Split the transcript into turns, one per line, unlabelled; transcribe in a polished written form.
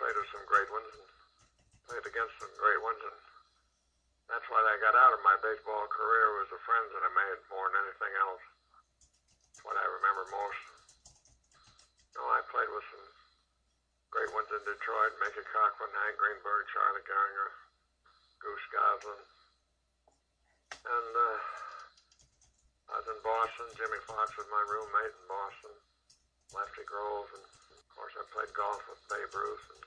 played with some great ones and played against some great ones, and that's what I got out of my baseball career was the friends that I made more than anything else. That's what I remember most. I played with some great ones in Detroit, Mickey Cochrane, Hank Greenberg, Charlie Gehringer, Goose Goslin. And I was in Boston. Jimmy Fox was my roommate in Boston. Lefty Grove, and of course I played golf with Babe Ruth and